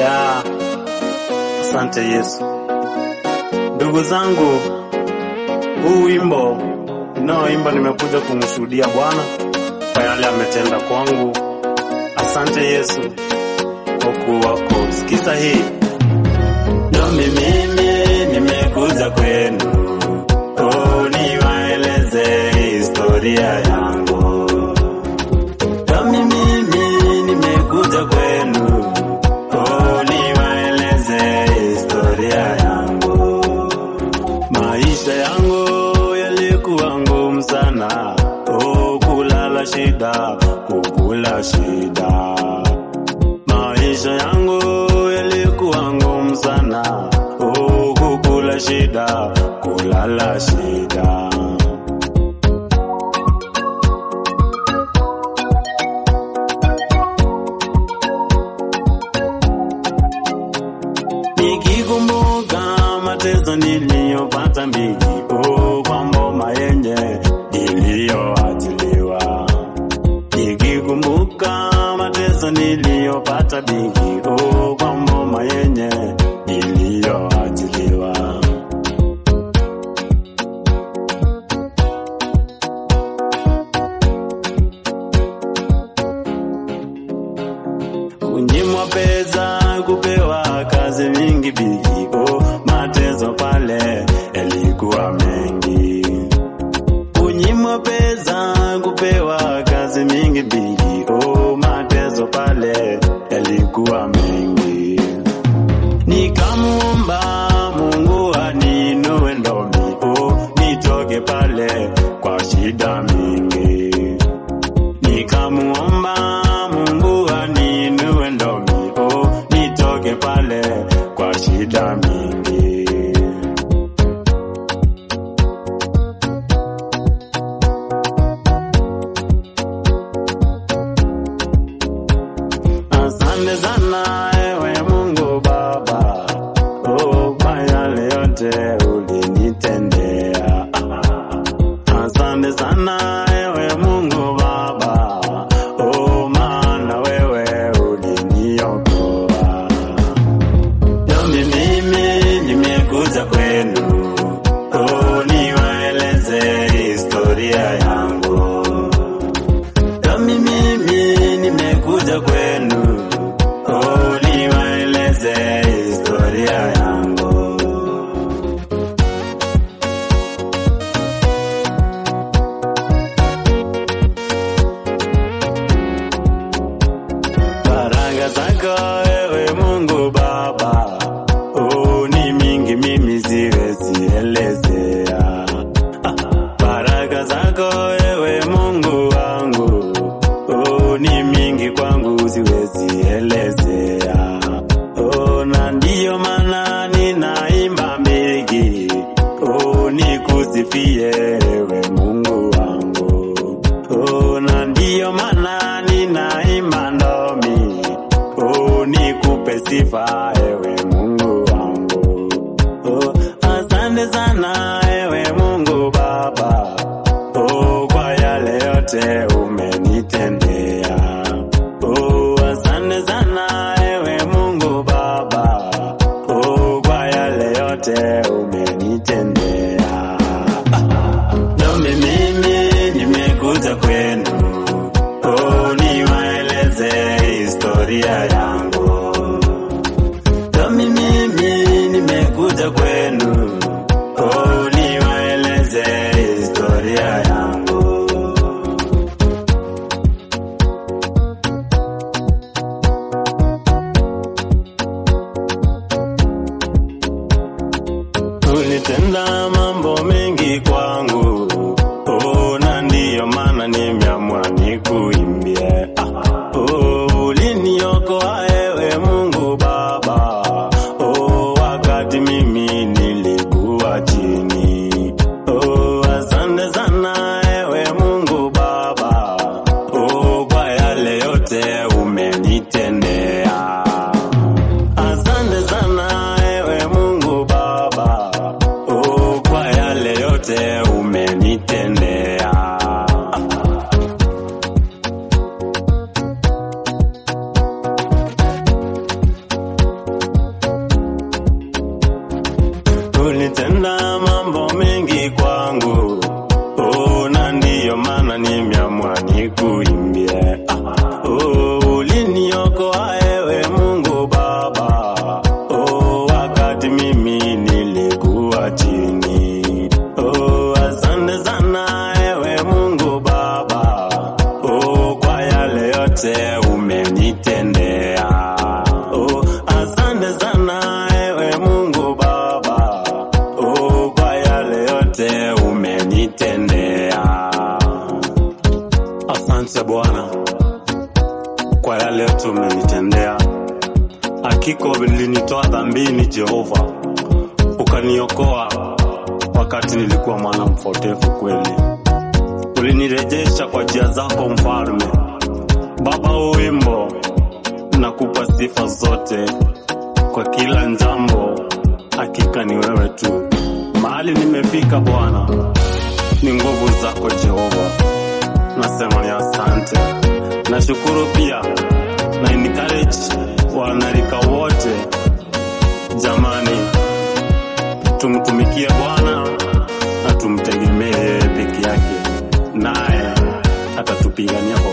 Yeah. Asante Yesu. Ndugu zangu, huu wimbo ninaoimba nimekuja kumshuhudia Bwana kwa yale ametenda kwangu. Asante Yesu kwa ukuu wako. Sikiza hii. Ndio mimi nimekuja kwenu, niwaeleze historia yangu. Ndio mimi nimekuja kwenu, niwaeleze historia yangu. Maisha yangu yalikuwa ngumu sana, kulala shida, kukula shida. Maisha yangu yalikuwa ngumu sana, kukula shida, kulala shida. Nikikumbuka mateso niliyopata mingi, kwa ngoma yenye niliyoachiliwa. Nikikumbuka mateso niliyopata mingi, kwa ngoma yenye niliyoachiliwa. Kunyimwa pesa, kupewa kazi mingi bigi, mateso pale yalikuwa mengi. Kunyimwa pesa, kupewa kazi mingi bigi, mateso pale yalikuwa mengi. Nikamuomba Mungu aniinue ndomi, nitoke pale kwa shida mingi. Nikamuomba Mungu aniinue ndomi, nitoke pale kwa shida mingi. Asante sana ewe Mungu Baba, kwa yale yote ulinitendea. Asante sana ewe Mungu Baba, maana wewe uliniokoa. Ndio mimi nimekuja kwenu, niwaeleze historia yangu. Ndio mimi nimekuja kwenu, niwaeleze historia yangu. Baraka zako ewe Mungu Baba, ni mingi mimi siwezi elezea. Baraka zako ewe Mungu wangu, ni mingi kwangu siwezi elezea. Na ndiyo maana ninaimba mengi, nikusifie ewe Mungu wangu. Na ndiyo maana ninaimba ndomi, nikupe sifa ewe Mungu wangu. Asante sana ewe Mungu Baba, kwa yale yote umenitendea. Asante sana ewe Mungu Baba, kwa yale yote umenitendea. Ndio mimi nimekuja kwenu, niwaeleze historia yangu. yote umenitendea. Oh, asante sana ewe Mungu Baba, oh, kwa yale yote umenitendea. Asante Bwana kwa yale yote umenitendea. Hakika ulinitoa dhambini Jehova, ukaniokoa wakati nilikuwa mwana mpotevu kweli. Ulinirejesha kwa njia zako mfalme. Baba, wimbo nakupa sifa zote kwa kila jambo, hakika ni wewe tu. Mahali nimefika Bwana ni nguvu zako Jehova, nasema ni asante. Nashukuru pia na encourage wanarika wote, jamani, tumtumikie Bwana na tumtegemee peke yake, naye atatupigania.